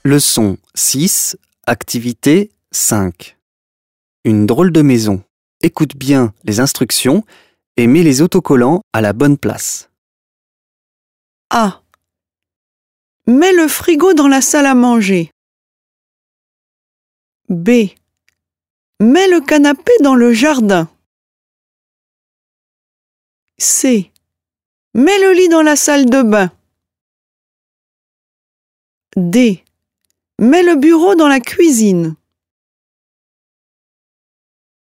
Leçon 6, activité 5. Une drôle de maison. Écoute bien les instructions et mets les autocollants à la bonne place. A. Mets le frigo dans la salle à manger. B. Mets le canapé dans le jardin. C. Mets le lit dans la salle de bain. D. Mets le bureau dans la cuisine.